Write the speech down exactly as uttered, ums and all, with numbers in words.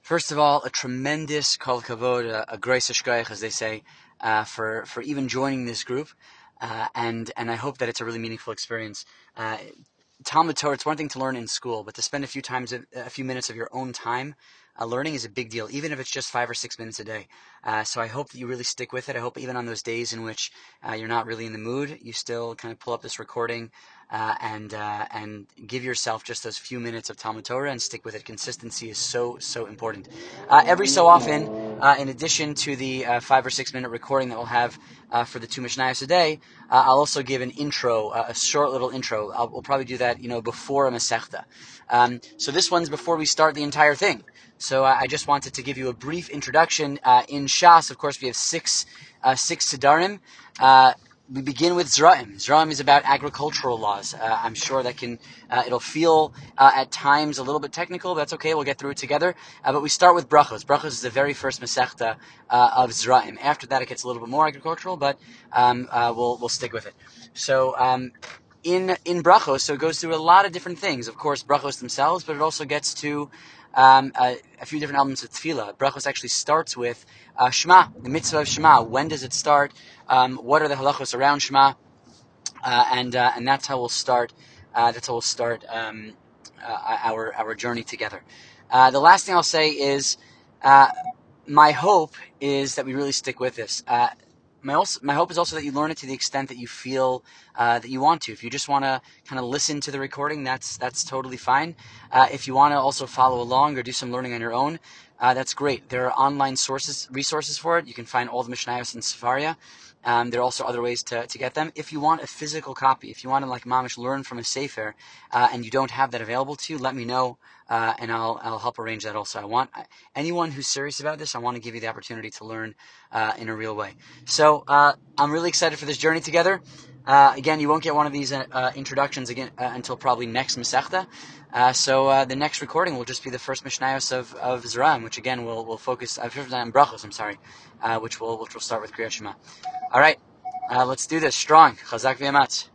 First of all, a tremendous kol kavod, a, a grace hashkoyach, as they say, uh, for for even joining this group, uh, and and I hope that it's a really meaningful experience. Uh, Talmud Torah, it's one thing to learn in school, but to spend a few times, a few minutes of your own time uh, learning is a big deal, even if it's just five or six minutes a day. Uh, so I hope that you really stick with it. I hope even on those days in which uh, you're not really in the mood, you still kind of pull up this recording uh, and uh, and give yourself just those few minutes of Talmud Torah and stick with it. Consistency is so, so important. Uh, every so often, uh, in addition to the uh, five or six minute recording that we'll have uh, for the two Mishnayos a day, uh, I'll also give an intro, uh, a short little intro. I'll, we'll probably do that, you know, before a Masechta. Um, so this one's before we start the entire thing. So uh, I just wanted to give you a brief introduction. Uh, in Shas, of course, we have six uh, six Siddharim. Uh, we begin with Zra'im. Zra'im is about agricultural laws. Uh, I'm sure that can uh, it'll feel uh, at times a little bit technical, but that's okay. We'll get through it together. Uh, but we start with Brachos. Brachos is the very first Masechta uh, of Zra'im. After that, it gets a little bit more agricultural, but um, uh, we'll we'll stick with it. So. Um, In in brachos, so it goes through a lot of different things. Of course, brachos themselves, but it also gets to um, a, a few different elements of tefillah. Brachos actually starts with uh, Shema, the mitzvah of Shema. When does it start? Um, what are the halachos around Shema? Uh, and uh, and that's how we'll start. Uh, that's how we'll start um, uh, our our journey together. Uh, the last thing I'll say is, uh, my hope is that we really stick with this. Uh, My, also, my hope is also that you learn it to the extent that you feel uh, that you want to. If you just want to kind of listen to the recording, that's that's totally fine. Uh, if you want to also follow along or do some learning on your own, uh, that's great. There are online sources, resources for it. You can find all the Mishnayos in Sefaria. Um, there are also other ways to, to get them. If you want a physical copy, if you want to like mamish learn from a sefer, uh, and you don't have that available to you, let me know, uh, and I'll I'll help arrange that also. I want anyone who's serious about this. I want to give you the opportunity to learn uh, in a real way. So uh, I'm really excited for this journey together. Uh, again, you won't get one of these uh, uh, introductions again uh, until probably next Masechta. Uh, so uh, the next recording will just be the first Mishnayos of of Zra'im, which again will will focus uh, on Brachos. I'm sorry, uh, which will which will start with Kriyat Shema. All right, uh, let's do this strong. Chazak v'yamatz.